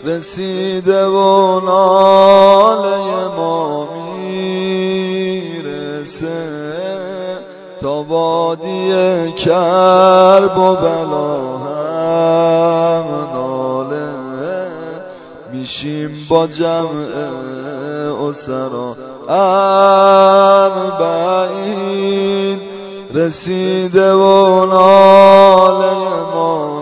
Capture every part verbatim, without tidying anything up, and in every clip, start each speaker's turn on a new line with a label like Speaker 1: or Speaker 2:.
Speaker 1: رسیده و ناله ما میرسه تا وادی کرب و بلا هم ناله میشیم با جمع اسرا اربعین رسیده و ناله ما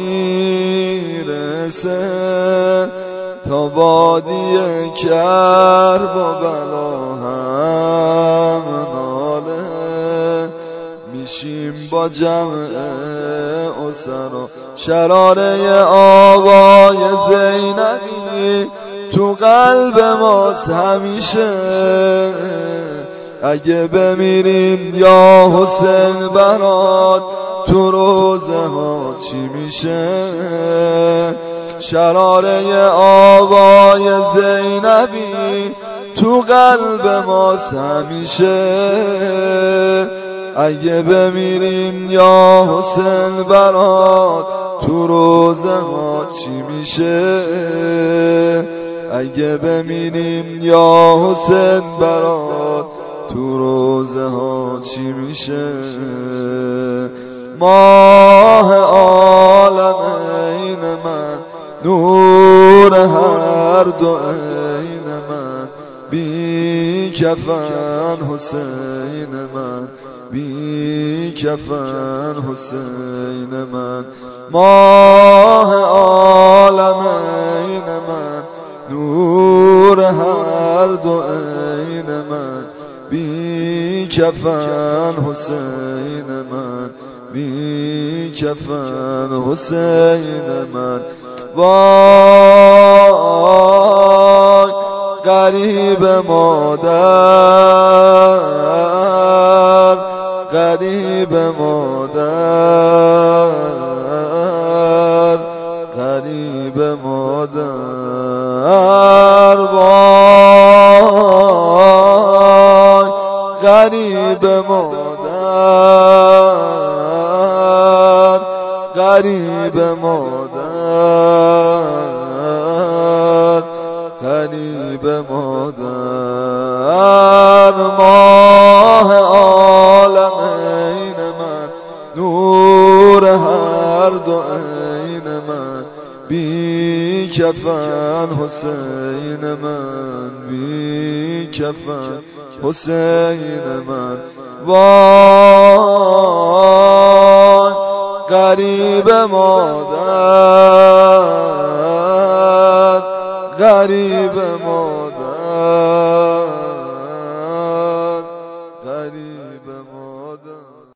Speaker 1: میرسه تا وادی کرب و بلا هم ناله میشیم با جمع اسرا شراره آوای زینبی تو قلب ماست همیشه اگه بمیریم یا حسین برات تو روزه ها چی میشه شراره آوای زینبی تو قلب ماست همیشه اگه بمیریم یا حسین برات تو روزه ها چی میشه اگه بمیریم یا حسین برات تو روزه ها چی میشه ماه عالم عین من نور هر دو عین من بی کفن حسین من بی کفن حسین من ماه عالم عین من نور هر دو عین من بی کفن حسین من بی کفن حسین من وای غریب مادر غریب مادر غریب مادر وای غریب مادر غریب مادر غریب مادر ماه عالم عین من نور هر دو عین من بی کفن حسین من بی کفن حسین من وای غریب مادر غریب مادر